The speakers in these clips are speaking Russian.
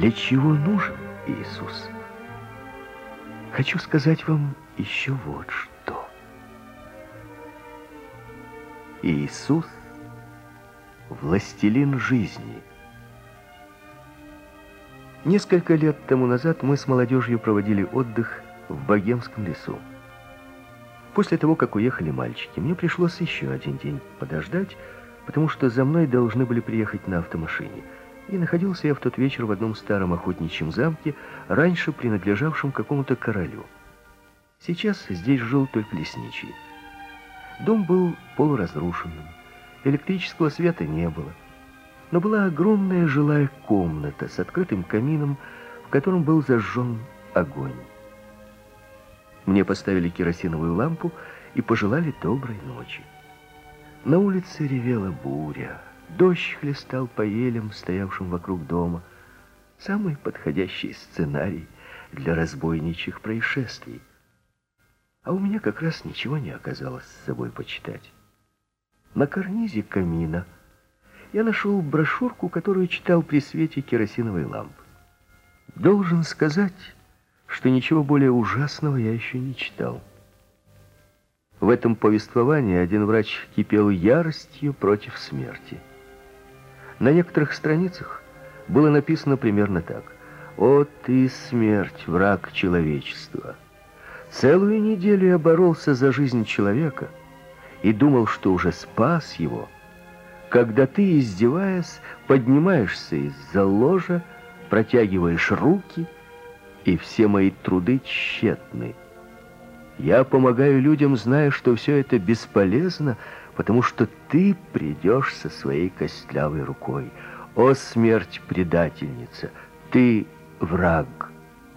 Для чего нужен Иисус? Хочу сказать вам еще вот что. Иисус – властелин жизни. Несколько лет тому назад мы с молодежью проводили отдых в Богемском лесу. После того, как уехали мальчики, мне пришлось еще один день подождать, потому что за мной должны были приехать на автомашине. И находился я в тот вечер в одном старом охотничьем замке, раньше принадлежавшем какому-то королю. Сейчас здесь жил только лесничий. Дом был полуразрушенным, электрического света не было, но была огромная жилая комната с открытым камином, в котором был зажжен огонь. Мне поставили керосиновую лампу и пожелали доброй ночи. На улице ревела буря. Дождь хлестал по елям, стоявшим вокруг дома. Самый подходящий сценарий для разбойничьих происшествий. А у меня как раз ничего не оказалось с собой почитать. На карнизе камина я нашел брошюрку, которую читал при свете керосиновой лампы. Должен сказать, что ничего более ужасного я еще не читал. В этом повествовании один врач кипел яростью против смерти. На некоторых страницах было написано примерно так: «О ты, смерть, враг человечества! Целую неделю я боролся за жизнь человека и думал, что уже спас его, когда ты, издеваясь, поднимаешься из-за ложа, протягиваешь руки, и все мои труды тщетны. Я помогаю людям, зная, что все это бесполезно, потому что ты придешь со своей костлявой рукой. О, смерть предательница, ты враг!»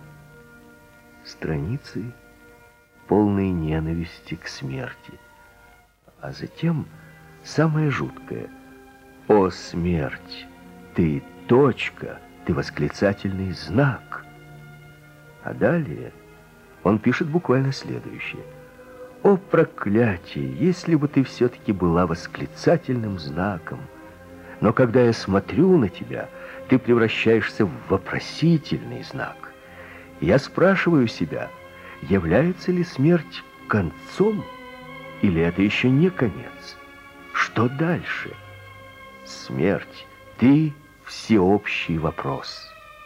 Страницы, полные ненависти к смерти. А затем самое жуткое: «О, смерть, ты точка, ты восклицательный знак!» А далее он пишет буквально следующее: «О, проклятие, если бы ты все-таки была восклицательным знаком! Но когда я смотрю на тебя, ты превращаешься в вопросительный знак. Я спрашиваю себя, является ли смерть концом, или это еще не конец? Что дальше? Смерть, ты всеобщий вопрос».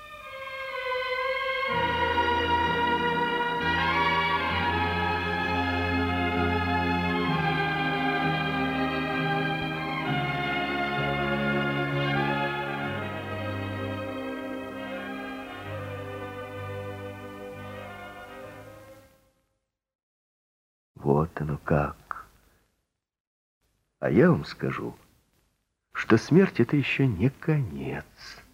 Вот оно как. А я вам скажу, что смерть — это еще не конец.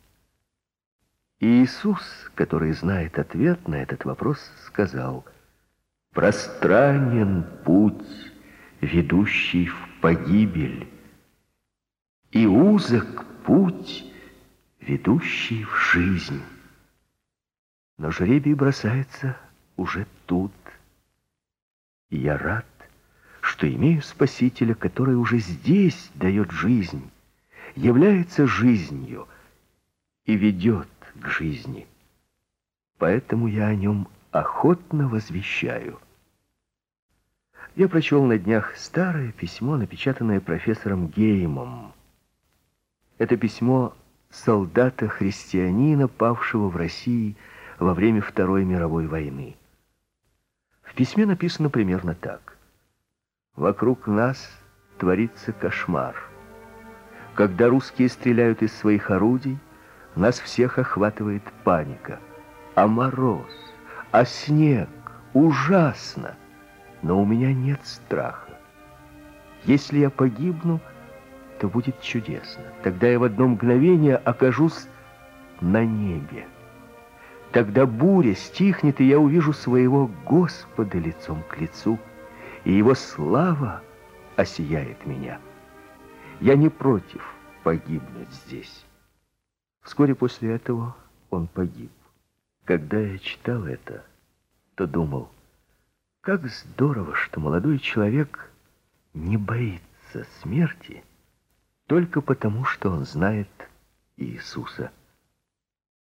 И Иисус, который знает ответ на этот вопрос, сказал: «Пространен путь, ведущий в погибель, и узок путь, ведущий в жизнь. Но жребий бросается уже тут. И я рад, что имею Спасителя, который уже здесь дает жизнь, является жизнью и ведет к жизни. Поэтому я о нем охотно возвещаю». Я прочел на днях старое письмо, напечатанное профессором Геймом. Это письмо солдата-христианина, павшего в России во время Второй мировой войны. В письме написано примерно так: «Вокруг нас творится кошмар. Когда русские стреляют из своих орудий, нас всех охватывает паника. А мороз, а снег ужасно, но у меня нет страха. Если я погибну, то будет чудесно. Тогда я в одно мгновение окажусь на небе. Тогда буря стихнет, и я увижу своего Господа лицом к лицу, и Его слава осияет меня. Я не против погибнуть здесь». Вскоре после этого он погиб. Когда я читал это, то думал, как здорово, что молодой человек не боится смерти только потому, что он знает Иисуса.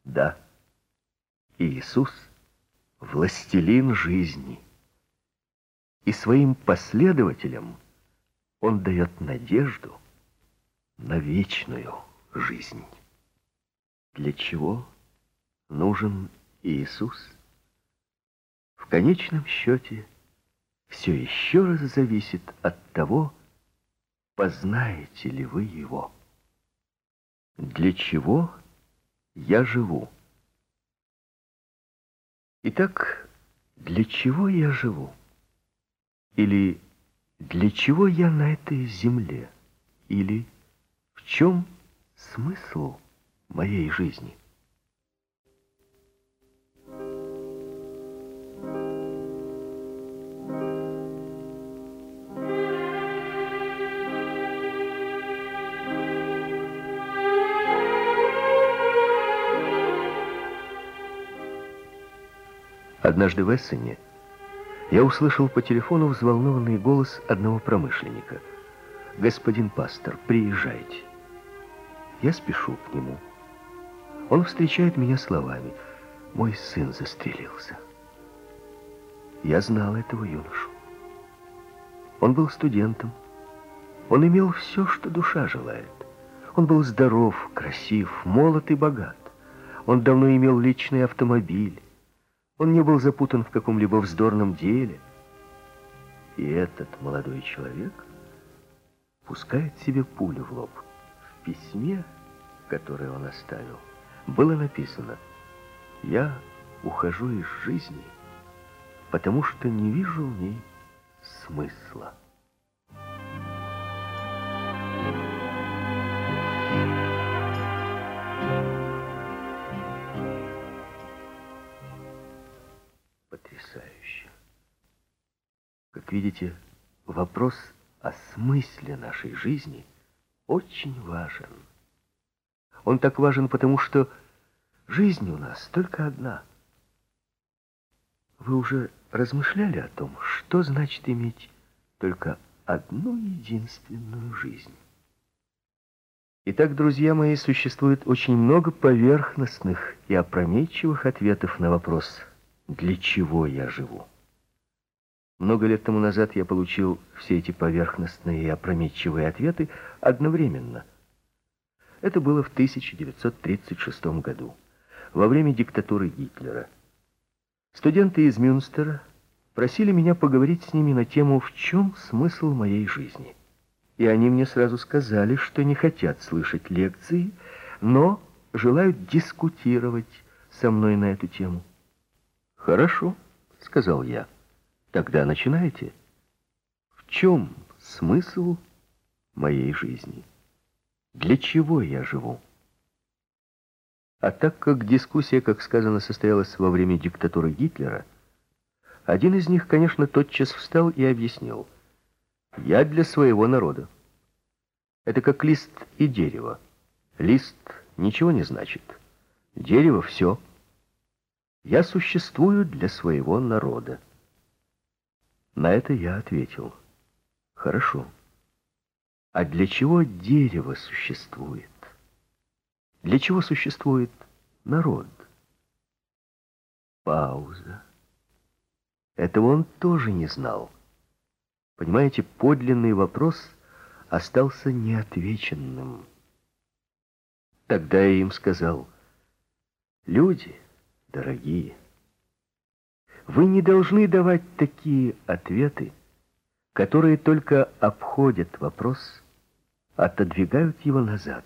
Да, Иисус — властелин жизни. И своим последователям Он дает надежду на вечную жизнь. Для чего нужен Иисус? В конечном счете, все еще раз зависит от того, познаете ли вы Его. Для чего я живу? Итак, для чего я живу? Или для чего я на этой земле? Или в чем смысл моей жизни? Однажды в Эссене я услышал по телефону взволнованный голос одного промышленника. «Господин пастор, приезжайте». Я спешу к нему. Он встречает меня словами: «Мой сын застрелился». Я знал этого юношу. Он был студентом. Он имел все, что душа желает. Он был здоров, красив, молод и богат. Он давно имел личный автомобиль. Он не был запутан в каком-либо вздорном деле. И этот молодой человек пускает себе пулю в лоб. В письме, которое он оставил, было написано: «Я ухожу из жизни, потому что не вижу в ней смысла». Потрясающе. Как видите, вопрос о смысле нашей жизни очень важен. Он так важен, потому что жизнь у нас только одна. Вы уже размышляли о том, что значит иметь только одну единственную жизнь? Итак, друзья мои, существует очень много поверхностных и опрометчивых ответов на вопрос «Для чего я живу?». Много лет тому назад я получил все эти поверхностные и опрометчивые ответы одновременно. Это было в 1936 году, во время диктатуры Гитлера. Студенты из Мюнстера просили меня поговорить с ними на тему «В чем смысл моей жизни?». И они мне сразу сказали, что не хотят слышать лекции, но желают дискутировать со мной на эту тему. «Хорошо», — сказал я, — «тогда начинайте. В чем смысл моей жизни? Для чего я живу?» А так как дискуссия, как сказано, состоялась во время диктатуры Гитлера, один из них, конечно, тотчас встал и объяснил: «Я для своего народа». Это как лист и дерево. Лист ничего не значит. Дерево — все. Я существую для своего народа. На это я ответил: хорошо. А для чего дерево существует? Для чего существует народ? Пауза. Этого он тоже не знал. Понимаете, подлинный вопрос остался неотвеченным. Тогда я им сказал: люди дорогие, вы не должны давать такие ответы, которые только обходят вопрос, отодвигают его назад.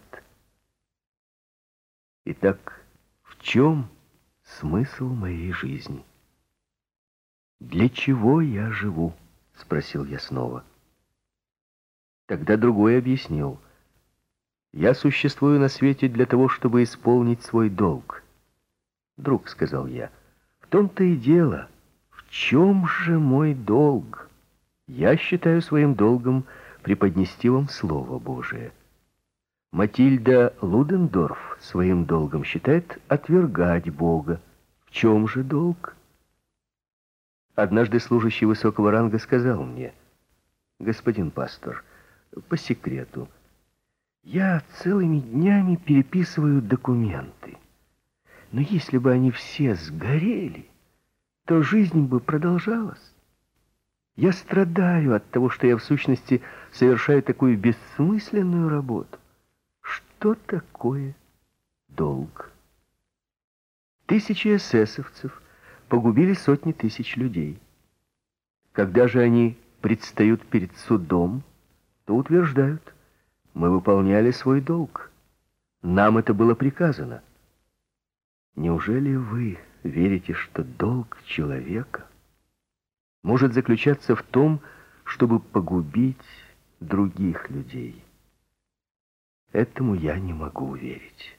Итак, в чем смысл моей жизни? Для чего я живу? Спросил я снова. Тогда другой объяснил: я существую на свете для того, чтобы исполнить свой долг. Друг, сказал я, в том-то и дело. В чем же мой долг? Я считаю своим долгом преподнести вам Слово Божие. Матильда Людендорф своим долгом считает отвергать Бога. В чем же долг? Однажды служащий высокого ранга сказал мне: господин пастор, по секрету, я целыми днями переписываю документы. Но если бы они все сгорели, то жизнь бы продолжалась. Я страдаю от того, что я в сущности совершаю такую бессмысленную работу. Что такое долг? Тысячи эсэсовцев погубили сотни тысяч людей. Когда же они предстают перед судом, то утверждают: мы выполняли свой долг. Нам это было приказано. Неужели вы верите, что долг человека может заключаться в том, чтобы погубить других людей? Этому я не могу верить.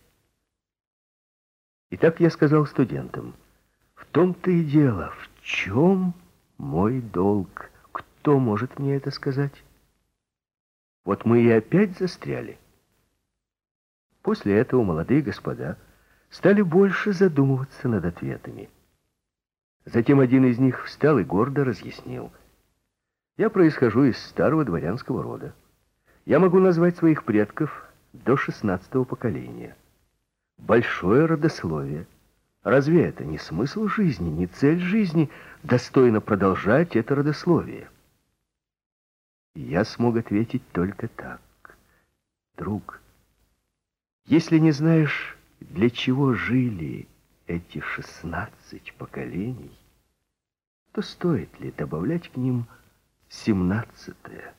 Итак, я сказал студентам: в том-то и дело, в чем мой долг? Кто может мне это сказать? Вот мы и опять застряли. После этого молодые господа стали больше задумываться над ответами. Затем один из них встал и гордо разъяснил: я происхожу из старого дворянского рода. Я могу назвать своих предков до 16-го поколения. Большое родословие. Разве это не смысл жизни, не цель жизни, достойно продолжать это родословие? Я смог ответить только так: друг, если не знаешь, для чего жили эти 16 поколений, то стоит ли добавлять к ним 17-е?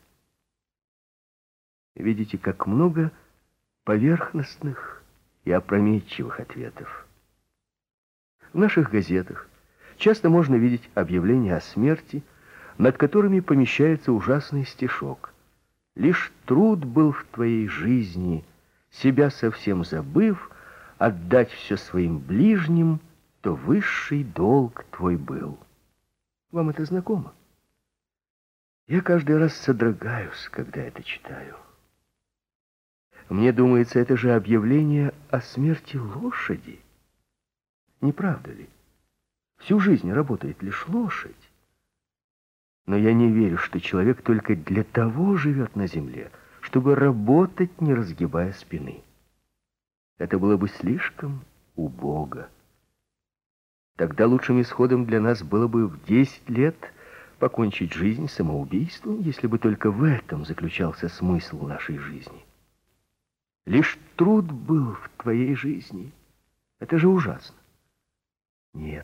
Видите, как много поверхностных и опрометчивых ответов. В наших газетах часто можно видеть объявления о смерти, над которыми помещается ужасный стишок: «Лишь труд был в твоей жизни, себя совсем забыв, отдать все своим ближним, то высший долг твой был». Вам это знакомо? Я каждый раз содрогаюсь, когда это читаю. Мне думается, это же объявление о смерти лошади. Не правда ли? Всю жизнь работает лишь лошадь. Но я не верю, что человек только для того живет на земле, чтобы работать, не разгибая спины. Это было бы слишком убого. Тогда лучшим исходом для нас было бы в 10 лет покончить жизнь самоубийством, если бы только в этом заключался смысл нашей жизни. Лишь труд был в твоей жизни. Это же ужасно. Нет,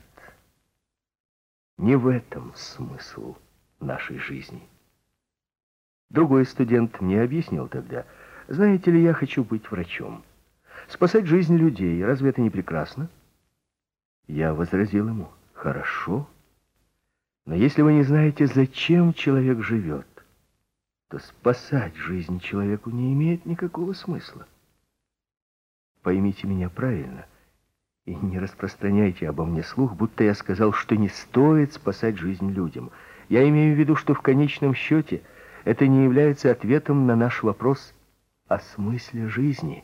не в этом смысл нашей жизни. Другой студент мне объяснил тогда: знаете ли, я хочу быть врачом. Спасать жизнь людей, разве это не прекрасно? Я возразил ему: хорошо, но если вы не знаете, зачем человек живет, то спасать жизнь человеку не имеет никакого смысла. Поймите меня правильно и не распространяйте обо мне слух, будто я сказал, что не стоит спасать жизнь людям. Я имею в виду, что в конечном счете это не является ответом на наш вопрос о смысле жизни.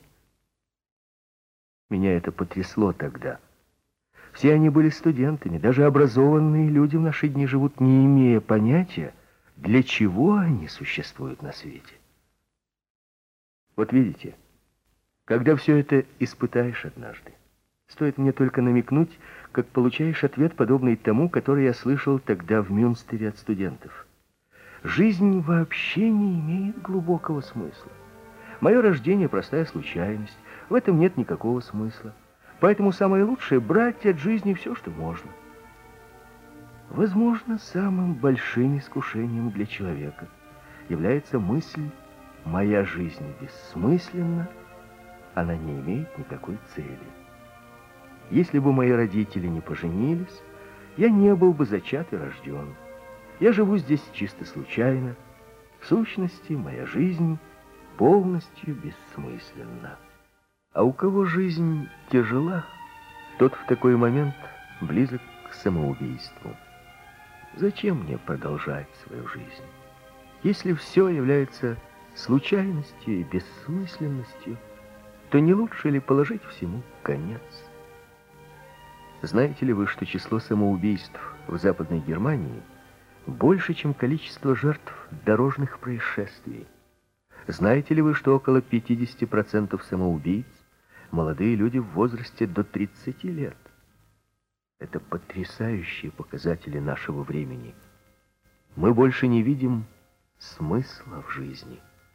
Меня это потрясло тогда. Все они были студентами, даже образованные люди в наши дни живут, не имея понятия, для чего они существуют на свете. Вот видите, когда все это испытаешь однажды, стоит мне только намекнуть, как получаешь ответ, подобный тому, который я слышал тогда в Мюнстере от студентов. Жизнь вообще не имеет глубокого смысла. Мое рождение — простая случайность, в этом нет никакого смысла. Поэтому самое лучшее — брать от жизни все, что можно. Возможно, самым большим искушением для человека является мысль: моя жизнь бессмысленна, она не имеет никакой цели. Если бы мои родители не поженились, я не был бы зачат и рожден. Я живу здесь чисто случайно. В сущности, моя жизнь полностью бессмысленна. А у кого жизнь тяжела, тот в такой момент близок к самоубийству. Зачем мне продолжать свою жизнь? Если все является случайностью и бессмысленностью, то не лучше ли положить всему конец? Знаете ли вы, что число самоубийств в Западной Германии больше, чем количество жертв дорожных происшествий? Знаете ли вы, что около 50% самоубийц молодые люди в возрасте до 30 лет. Это потрясающие показатели нашего времени. Мы больше не видим смысла в жизни.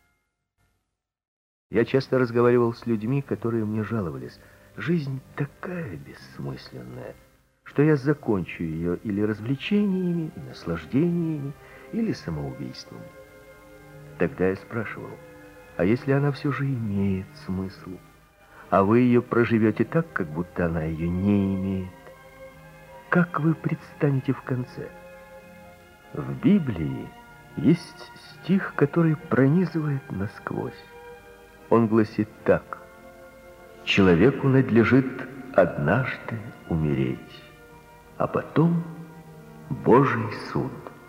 Я часто разговаривал с людьми, которые мне жаловались. Жизнь такая бессмысленная, что я закончу ее или развлечениями, и наслаждениями, или самоубийством. Тогда я спрашивал, а если она все же имеет смысл, а вы ее проживете так, как будто она ее не имеет? Как вы предстанете в конце? В Библии есть стих, который пронизывает насквозь. Он гласит так: «Человеку надлежит однажды умереть, а потом Божий суд».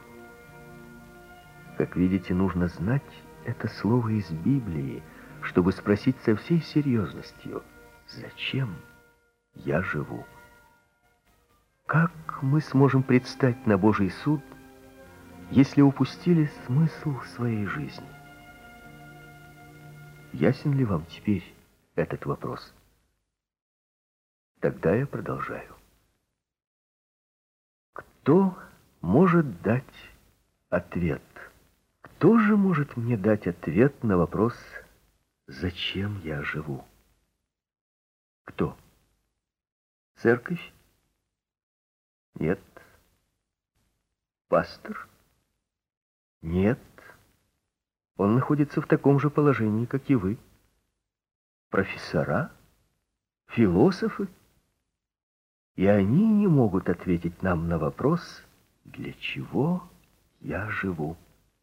Как видите, нужно знать это слово из Библии, чтобы спросить со всей серьезностью: зачем я живу? Как мы сможем предстать на Божий суд, если упустили смысл своей жизни? Ясен ли вам теперь этот вопрос? Тогда я продолжаю. Кто может дать ответ? Кто же может мне дать ответ на вопрос, зачем я живу? Кто? Церковь? Нет. Пастор? Нет. Он находится в таком же положении, как и вы. Профессора? Философы? И они не могут ответить нам на вопрос, для чего я живу.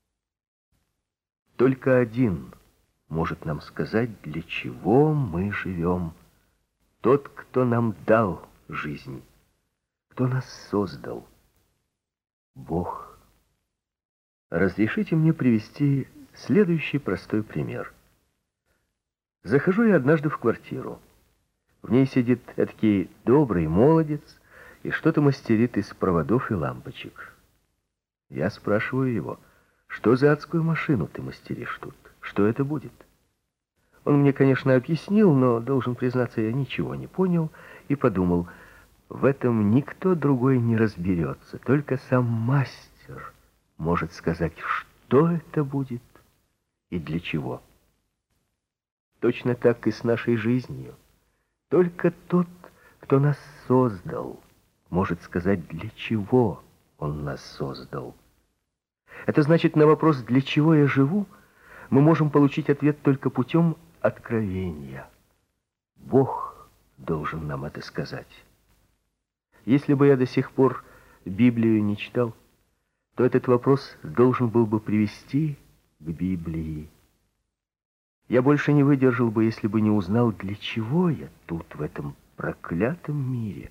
Только один может нам сказать, для чего мы живем. Тот, кто нам дал жизнь, кто нас создал. Бог. Разрешите мне привести следующий простой пример. Захожу я однажды в квартиру. В ней сидит эдакий добрый молодец и что-то мастерит из проводов и лампочек. Я спрашиваю его: что за адскую машину ты мастеришь тут? Что это будет? Он мне, конечно, объяснил, но, должен признаться, я ничего не понял и подумал, в этом никто другой не разберется, только сам мастер может сказать, что это будет и для чего. Точно так и с нашей жизнью. Только тот, кто нас создал, может сказать, для чего он нас создал. Это значит, на вопрос, для чего я живу, мы можем получить ответ только путем откровения. Бог должен нам это сказать. Если бы я до сих пор Библию не читал, то этот вопрос должен был бы привести к Библии. Я больше не выдержал бы, если бы не узнал, для чего я тут, в этом проклятом мире.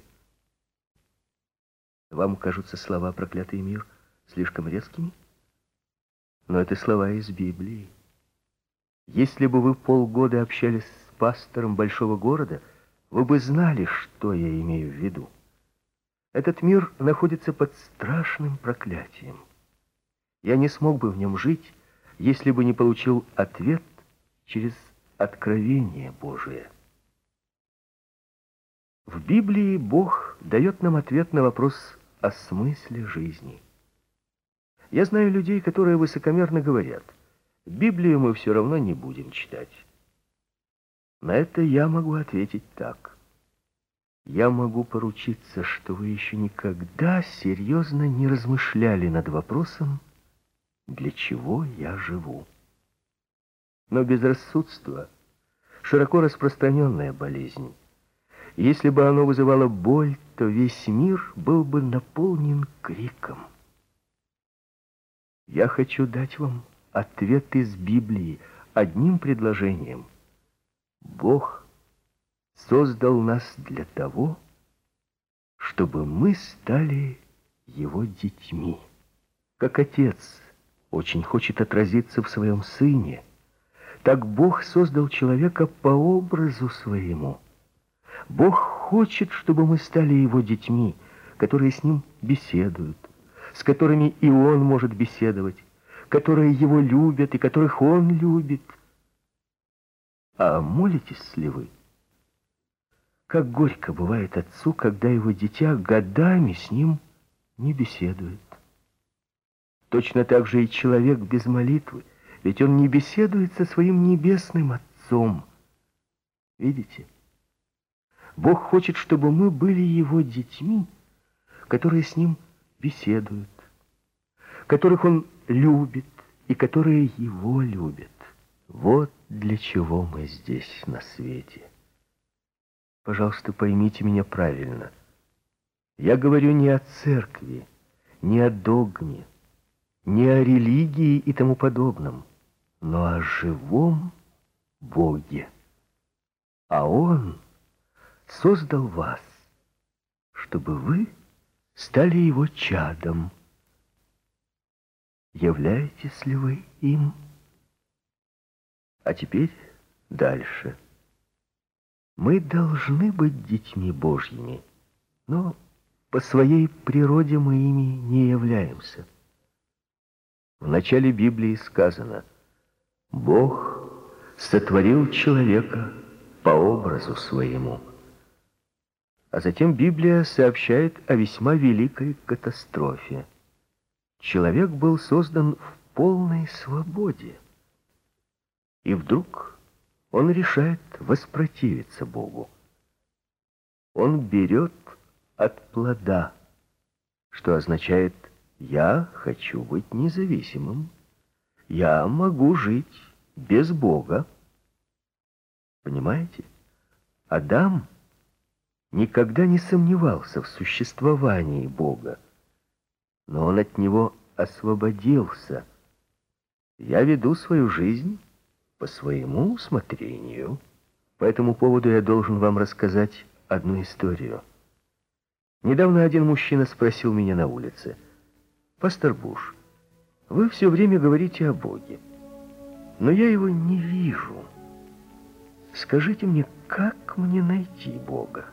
Вам кажутся слова «проклятый мир» слишком резкими? Но это слова из Библии. Если бы вы полгода общались с пастором большого города, вы бы знали, что я имею в виду. Этот мир находится под страшным проклятием. Я не смог бы в нем жить, если бы не получил ответ через откровение Божие. В Библии Бог дает нам ответ на вопрос о смысле жизни. Я знаю людей, которые высокомерно говорят: Библию мы все равно не будем читать. На это я могу ответить так. Я могу поручиться, что вы еще никогда серьезно не размышляли над вопросом, для чего я живу. Но безрассудство — широко распространенная болезнь. Если бы оно вызывало боль, то весь мир был бы наполнен криком. Я хочу дать вам ответ из Библии одним предложением. Бог создал нас для того, чтобы мы стали Его детьми. Как Отец очень хочет отразиться в Своем Сыне, так Бог создал человека по образу Своему. Бог хочет, чтобы мы стали Его детьми, которые с Ним беседуют, с которыми и Он может беседовать, которые Его любят и которых Он любит. А молитесь ли вы? Как горько бывает отцу, когда его дитя годами с ним не беседует. Точно так же и человек без молитвы, ведь он не беседует со своим небесным Отцом. Видите? Бог хочет, чтобы мы были Его детьми, которые с Ним беседуют, которых Он любит и которые Его любят. Вот для чего мы здесь на свете. Пожалуйста, поймите меня правильно. Я говорю не о церкви, не о догме, не о религии и тому подобном, но о живом Боге. А Он создал вас, чтобы вы стали Его чадом. Являетесь ли вы им? А теперь дальше. Мы должны быть детьми Божьими, но по своей природе мы ими не являемся. В начале Библии сказано: Бог сотворил человека по образу своему. А затем Библия сообщает о весьма великой катастрофе. Человек был создан в полной свободе. И вдруг он решает воспротивиться Богу. Он берет от плода, что означает: я хочу быть независимым. Я могу жить без Бога. Понимаете? Адам никогда не сомневался в существовании Бога, но он от него освободился. Я веду свою жизнь по своему усмотрению. По этому поводу я должен вам рассказать одну историю. Недавно один мужчина спросил меня на улице: «Пастор Буш, вы все время говорите о Боге, но я его не вижу. Скажите мне, как мне найти Бога?»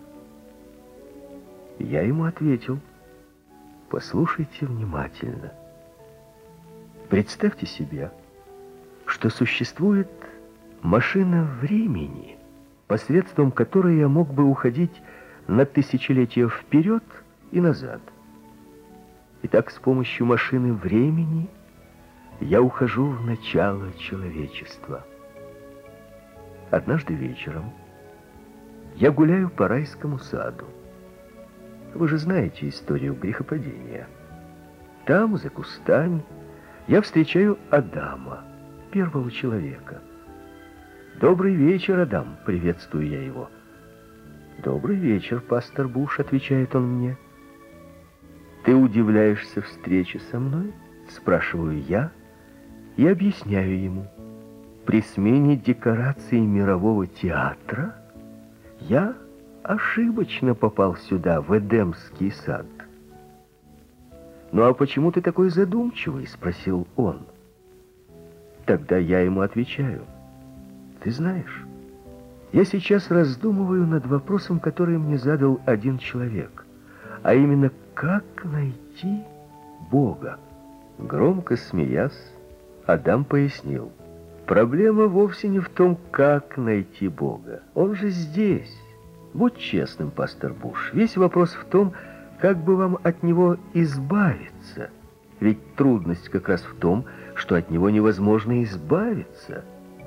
Я ему ответил: послушайте внимательно. Представьте себе, что существует машина времени, посредством которой я мог бы уходить на тысячелетия вперед и назад. Итак, с помощью машины времени я ухожу в начало человечества. Однажды вечером я гуляю по райскому саду. Вы же знаете историю грехопадения. Там, за кустами, я встречаю Адама, первого человека. «Добрый вечер, Адам», — приветствую я его. «Добрый вечер, пастор Буш», — отвечает он мне. «Ты удивляешься встрече со мной?» — спрашиваю я и объясняю ему. При смене декораций мирового театра я ошибочно попал сюда, в Эдемский сад. «Ну а почему ты такой задумчивый?» — спросил он. Тогда я ему отвечаю: «Ты знаешь, я сейчас раздумываю над вопросом, который мне задал один человек, а именно, как найти Бога». Громко смеясь, Адам пояснил: проблема вовсе не в том, как найти Бога. Он же здесь. Будь честным, пастор Буш. Весь вопрос в том, как бы вам от него избавиться. Ведь трудность как раз в том, что от него невозможно избавиться.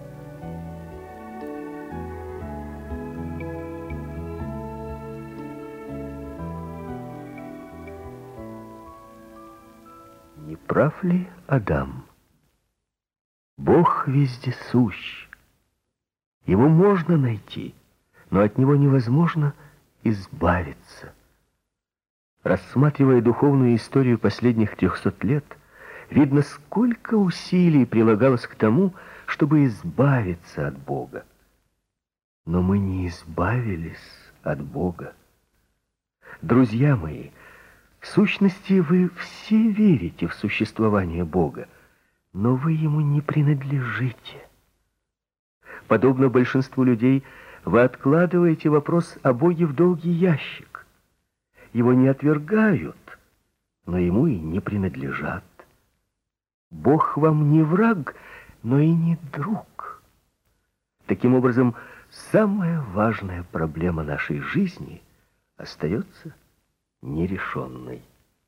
Не прав ли Адам? Бог вездесущ. Его можно найти, но от него невозможно избавиться. Рассматривая духовную историю последних 300 лет, видно, сколько усилий прилагалось к тому, чтобы избавиться от Бога. Но мы не избавились от Бога. Друзья мои, в сущности, вы все верите в существование Бога, но вы Ему не принадлежите. Подобно большинству людей, вы откладываете вопрос о Боге в долгий ящик. Его не отвергают, но Ему и не принадлежат. Бог вам не враг, но и не друг. Таким образом, самая важная проблема нашей жизни остается нерешенной.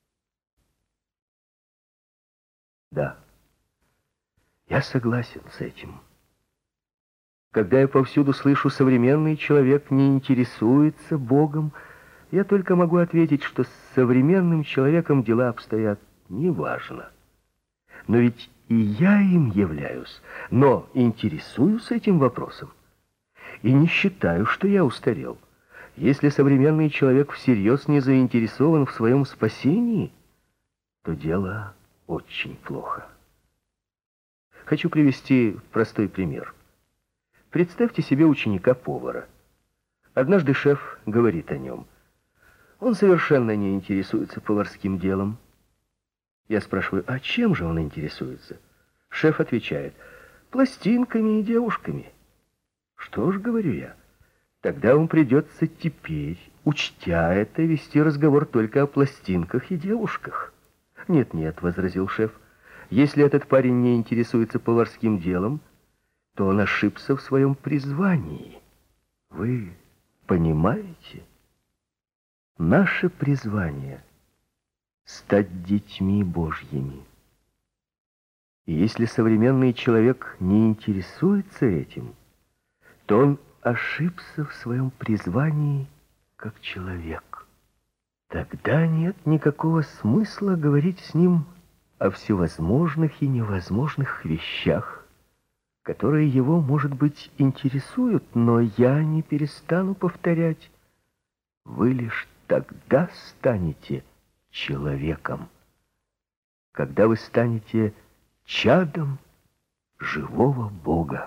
Да, я согласен с этим. Когда я повсюду слышу, современный человек не интересуется Богом, я только могу ответить, что с современным человеком дела обстоят неважно. Но ведь и я им являюсь, но интересуюсь этим вопросом. И не считаю, что я устарел. Если современный человек всерьез не заинтересован в своем спасении, то дело очень плохо. Хочу привести простой пример. Представьте себе ученика-повара. Однажды шеф говорит о нем. Он совершенно не интересуется поварским делом. Я спрашиваю, а чем же он интересуется? Шеф отвечает, пластинками и девушками. Что ж, говорю я, тогда вам придется теперь, учтя это, вести разговор только о пластинках и девушках. Нет, возразил шеф, если этот парень не интересуется поварским делом, то он ошибся в своем призвании. Вы понимаете? Наше призвание — стать детьми Божьими. И если современный человек не интересуется этим, то он ошибся в своем призвании как человек. Тогда нет никакого смысла говорить с ним о всевозможных и невозможных вещах, которые его, может быть, интересуют, но я не перестану повторять. Вы лишь тогда станете человеком, когда вы станете чадом живого Бога.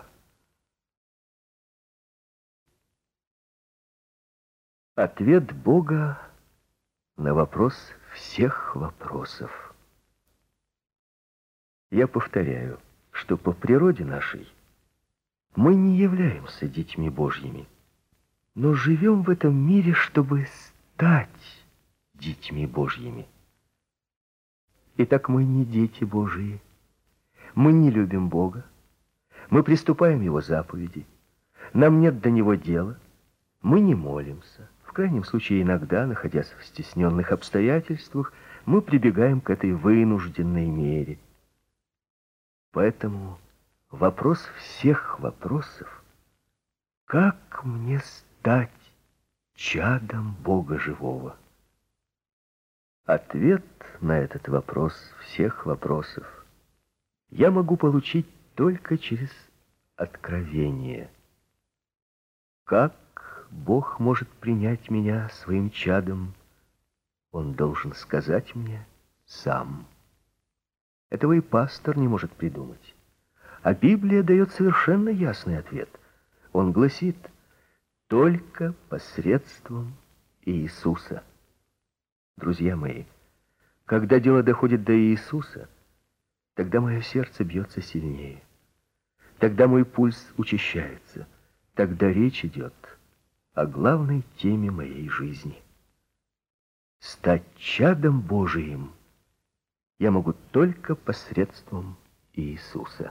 Ответ Бога на вопрос всех вопросов. Я повторяю, что по природе нашей мы не являемся детьми Божьими, но живем в этом мире, чтобы стать детьми Божьими. Итак, мы не дети Божьи, мы не любим Бога, мы приступаем Его заповеди, нам нет до Него дела, мы не молимся. В крайнем случае, иногда, находясь в стесненных обстоятельствах, мы прибегаем к этой вынужденной мере. Поэтому вопрос всех вопросов — как мне стать чадом Бога живого? Ответ на этот вопрос всех вопросов я могу получить только через откровение. Как Бог может принять меня своим чадом, Он должен сказать мне сам. Этого и пастор не может придумать. А Библия дает совершенно ясный ответ. Он гласит, только посредством Иисуса. Друзья мои, когда дело доходит до Иисуса, тогда мое сердце бьется сильнее. Тогда мой пульс учащается. Тогда речь идет о главной теме моей жизни. Стать чадом Божиим я могу только посредством Иисуса.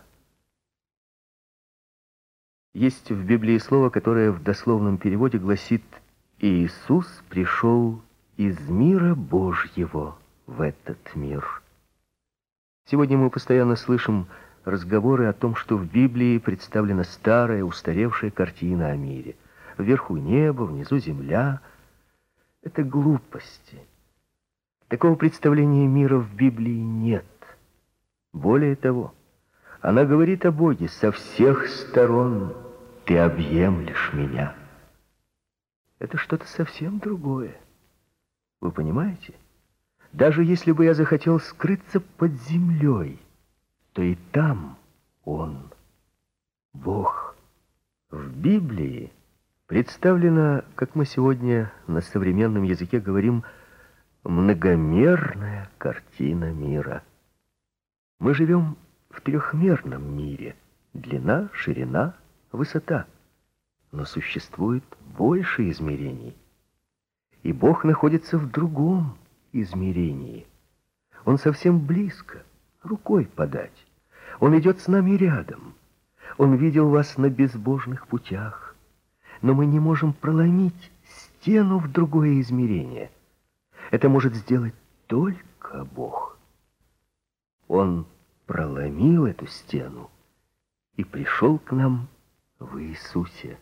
Есть в Библии слово, которое в дословном переводе гласит «Иисус пришел из мира Божьего в этот мир». Сегодня мы постоянно слышим разговоры о том, что в Библии представлена старая, устаревшая картина о мире. Вверху небо, внизу земля. Это глупости. Такого представления мира в Библии нет. Более того, она говорит о Боге: со всех сторон ты объемлешь меня. Это что-то совсем другое. Вы понимаете? Даже если бы я захотел скрыться под землей, то и там Он, Бог. В Библии представлена, как мы сегодня на современном языке говорим, многомерная картина мира. Мы живем в трехмерном мире. Длина, ширина, высота. Но существует больше измерений. И Бог находится в другом измерении. Он совсем близко, рукой подать. Он идет с нами рядом. Он видел вас на безбожных путях. но мы не можем проломить стену в другое измерение. Это может сделать только Бог. Он проломил эту стену и пришел к нам в Иисусе.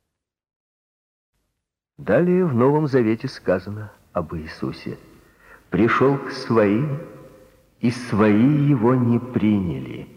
Далее в Новом Завете сказано об Иисусе: «Пришел к своим, и свои его не приняли».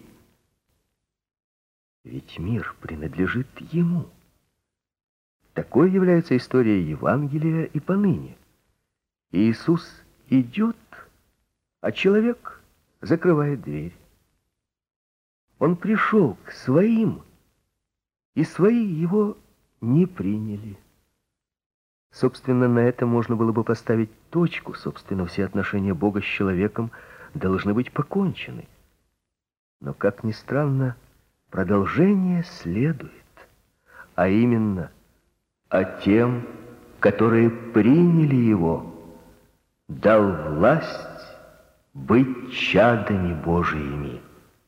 Ведь мир принадлежит ему. Такой является история Евангелия и поныне. Иисус идет, а человек закрывает дверь. Он пришел к своим, и свои его не приняли. Собственно, на этом можно было бы поставить точку. Собственно, все отношения Бога с человеком должны быть покончены. Но, как ни странно, продолжение следует, а именно: «А тем, которые приняли Его, дал власть быть чадами Божиими».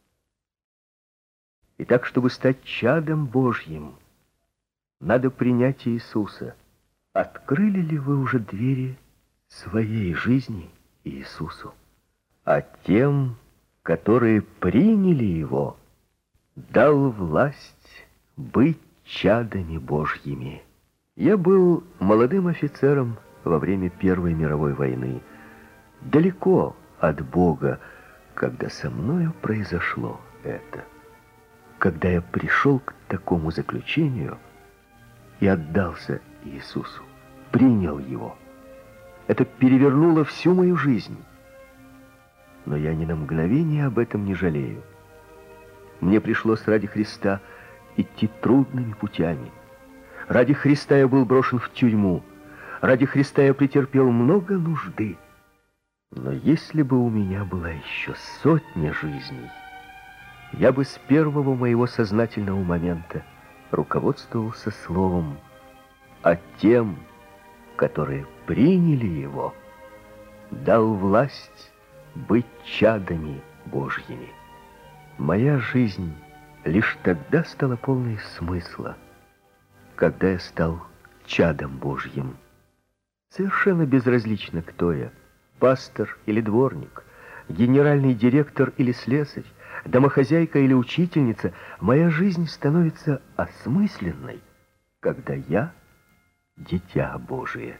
Итак, чтобы стать чадом Божьим, надо принять Иисуса. Открыли ли вы уже двери своей жизни Иисусу? А тем, которые приняли Его, дал власть быть чадами Божьими. Я был молодым офицером во время Первой мировой войны, далеко от Бога, когда со мною произошло это. Когда я пришел к такому заключению и отдался Иисусу, принял Его. Это перевернуло всю мою жизнь. Но я ни на мгновение об этом не жалею. Мне пришлось ради Христа идти трудными путями. Ради Христа я был брошен в тюрьму. Ради Христа я претерпел много нужды. Но если бы у меня была еще сотня жизней, я бы с первого моего сознательного момента руководствовался словом: «А тем, которые приняли Его, дал власть быть чадами Божьими». Моя жизнь лишь тогда стала полной смысла, когда я стал чадом Божьим. Совершенно безразлично, кто я: пастор или дворник, генеральный директор или слесарь, домохозяйка или учительница. Моя жизнь становится осмысленной, когда я дитя Божие.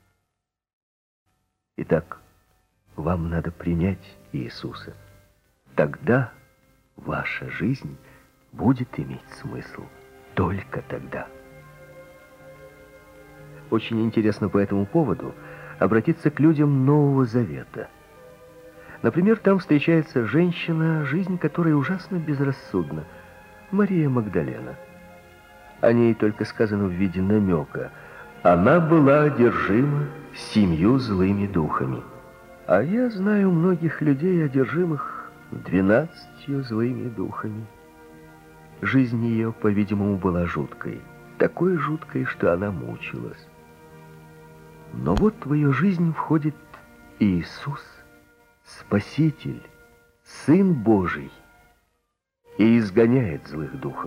Итак, вам надо принять Иисуса. Тогда ваша жизнь будет иметь смысл. Только тогда. Очень интересно по этому поводу обратиться к людям Нового Завета. Например, там встречается женщина, жизнь которой ужасно безрассудна, Мария Магдалена. О ней только сказано в виде намека: она была одержима 7 злыми духами. А я знаю многих людей, одержимых 12 злыми духами. Жизнь ее, по-видимому, была жуткой. Такой жуткой, что она мучилась. Но вот в ее жизнь входит Иисус, Спаситель, Сын Божий, и изгоняет злых духов.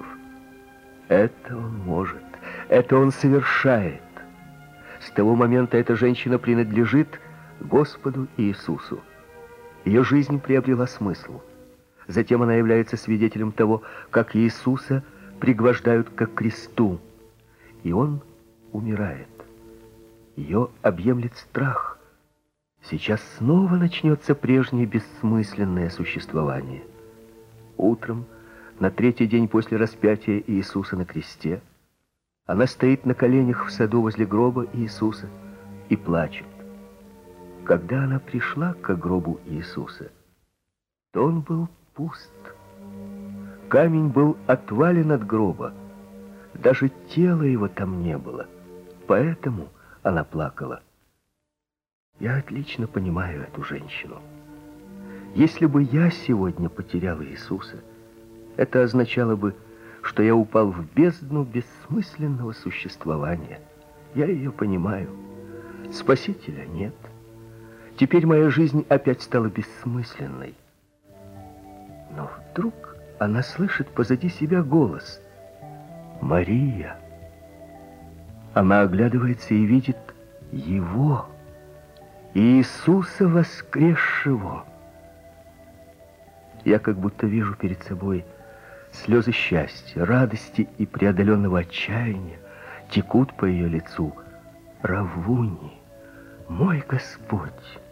Это Он может, это Он совершает. С того момента эта женщина принадлежит Господу Иисусу. Ее жизнь приобрела смысл. Затем она является свидетелем того, как Иисуса пригвождают ко кресту, и Он умирает. Ее объемлет страх. Сейчас снова начнется прежнее бессмысленное существование. Утром, на 3-й день после распятия Иисуса на кресте, она стоит на коленях в саду возле гроба Иисуса и плачет. Когда она пришла к гробу Иисуса, то он был пуст. Камень был отвален от гроба. Даже тела его там не было. Поэтому она плакала. Я отлично понимаю эту женщину. Если бы я сегодня потерял Иисуса, это означало бы, что я упал в бездну бессмысленного существования. Я ее понимаю. Спасителя нет. Теперь моя жизнь опять стала бессмысленной. Но вдруг она слышит позади себя голос: «Мария!» Она оглядывается и видит его, Иисуса воскресшего. Я как будто вижу перед собой слезы счастья, радости и преодоленного отчаяния текут по ее лицу. Раввуни, мой Господь!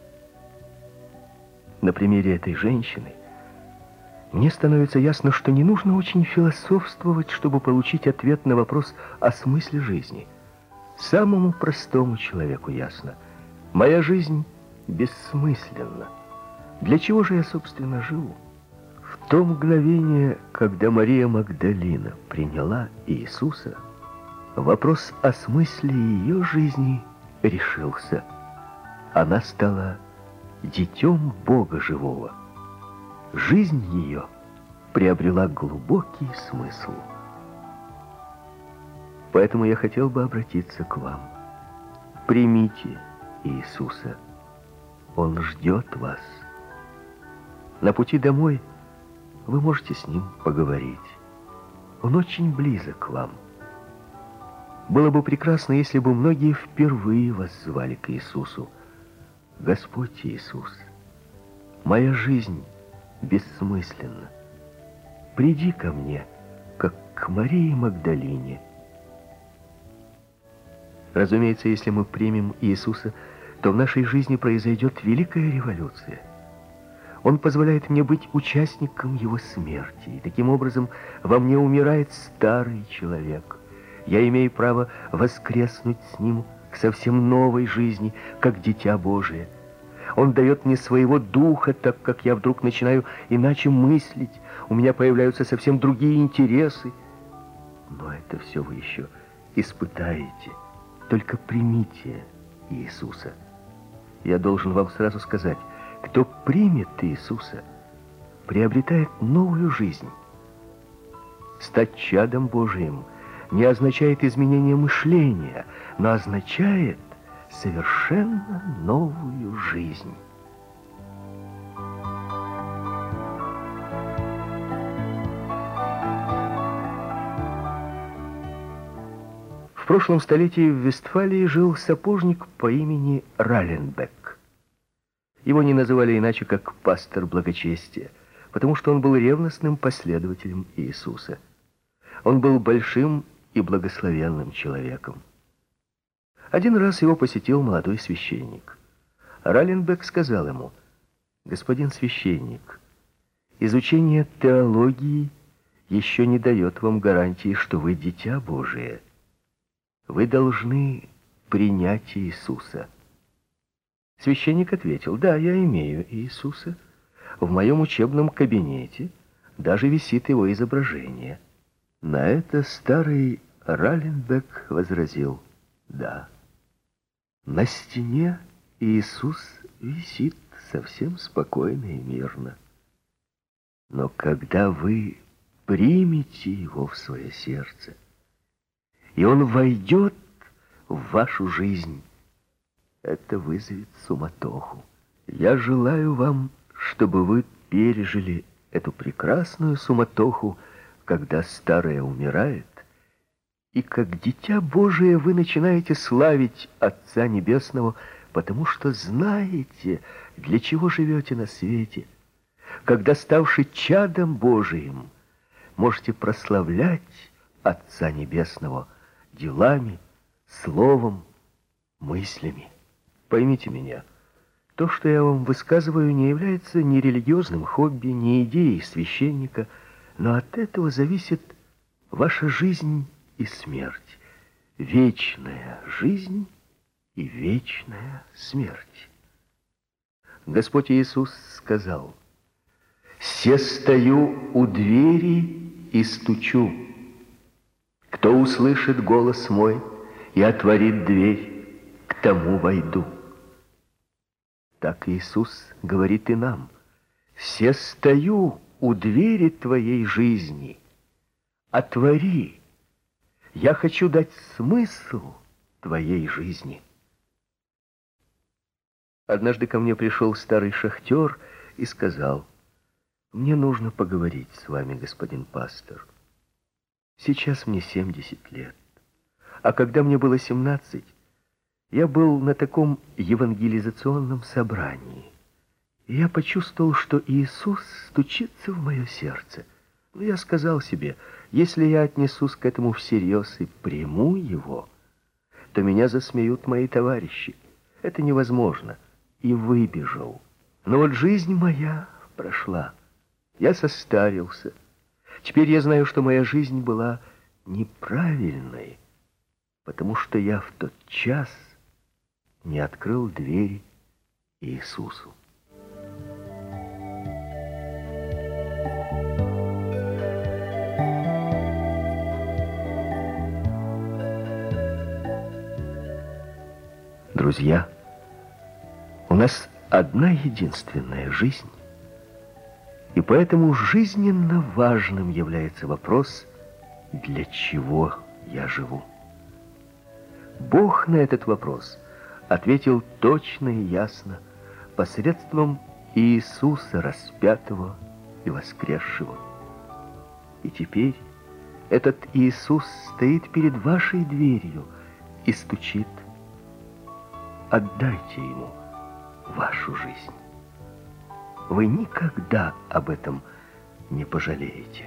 На примере этой женщины мне становится ясно, что не нужно очень философствовать, чтобы получить ответ на вопрос о смысле жизни. Самому простому человеку ясно: моя жизнь бессмысленна. Для чего же я, собственно, живу? В то мгновение, когда Мария Магдалина приняла Иисуса, вопрос о смысле ее жизни решился. Она стала детем Бога живого. Жизнь ее приобрела глубокий смысл. Поэтому я хотел бы обратиться к вам. Примите Иисуса. Он ждет вас. На пути домой вы можете с Ним поговорить. Он очень близок к вам. Было бы прекрасно, если бы многие впервые воззвали к Иисусу. Господь Иисус, моя жизнь бессмысленна. Приди ко мне, как к Марии Магдалине. Разумеется, если мы примем Иисуса, то в нашей жизни произойдет великая революция. Он позволяет мне быть участником Его смерти, и таким образом во мне умирает старый человек. Я имею право воскреснуть с Ним к совсем новой жизни, как дитя Божие. Он дает мне своего духа, так как я вдруг начинаю иначе мыслить. У меня появляются совсем другие интересы. Но это все вы еще испытаете. Только примите Иисуса. Я должен вам сразу сказать, кто примет Иисуса, приобретает новую жизнь. Стать чадом Божиим не означает изменение мышления, но означает совершенно новую жизнь. В прошлом столетии в Вестфалии жил сапожник по имени Раленбек. Его не называли иначе, как пастор благочестия, потому что он был ревностным последователем Иисуса. Он был большим и благословенным человеком. Один раз его посетил молодой священник. Раленбек сказал ему: «Господин священник, изучение теологии еще не дает вам гарантии, что вы дитя Божие. Вы должны принять Иисуса». Священник ответил: «Да, я имею Иисуса. В моем учебном кабинете даже висит его изображение». На это старый Раленбек возразил: «Да, на стене Иисус висит совсем спокойно и мирно. Но когда вы примете Его в свое сердце, и Он войдет в вашу жизнь, это вызовет суматоху. Я желаю вам, чтобы вы пережили эту прекрасную суматоху, когда старое умирает, и как дитя Божие вы начинаете славить Отца Небесного, потому что знаете, для чего живете на свете. Когда, ставши чадом Божиим, можете прославлять Отца Небесного делами, словом, мыслями. Поймите меня, то, что я вам высказываю, не является ни религиозным хобби, ни идеей священника, но от этого зависит ваша жизнь и смерть, вечная жизнь и вечная смерть. Господь Иисус сказал: «Се стою у двери и стучу. Кто услышит голос мой и отворит дверь, к тому войду». Так Иисус говорит и нам: «Се стою у двери твоей жизни. Отвори. Я хочу дать смысл твоей жизни». Однажды ко мне пришел старый шахтер и сказал: «Мне нужно поговорить с вами, господин пастор. Сейчас мне 70 лет, А когда мне было 17, я был на таком евангелизационном собрании. И я почувствовал, что Иисус стучится в мое сердце. Но я сказал себе, если я отнесусь к этому всерьез и приму его, то меня засмеют мои товарищи. Это невозможно. И выбежал. Но вот жизнь моя прошла. Я состарился. Теперь я знаю, что моя жизнь была неправильной, потому что я в тот час не открыл двери Иисусу. Друзья, у нас одна единственная жизнь, и поэтому жизненно важным является вопрос, для чего я живу. Бог на этот вопрос ответил точно и ясно посредством Иисуса распятого и воскресшего. И теперь этот Иисус стоит перед вашей дверью и стучит. Отдайте ему вашу жизнь. Вы никогда об этом не пожалеете.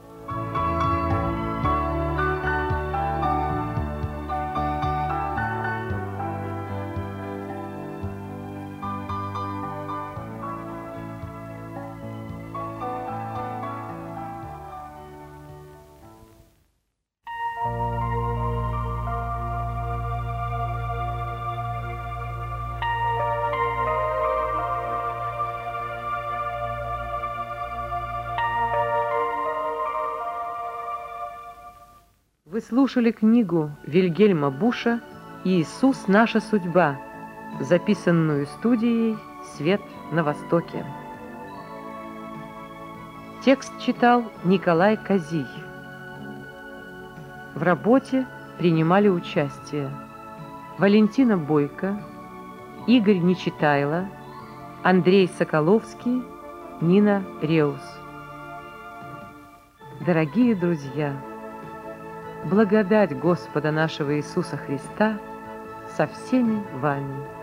Вы слушали книгу Вильгельма Буша «Иисус. Наша судьба», записанную студией «Свет на Востоке». Текст читал Николай Козий. В работе принимали участие Валентина Бойко, Игорь Нечитайло, Андрей Соколовский, Нина Реус. Дорогие друзья, благодать Господа нашего Иисуса Христа со всеми вами.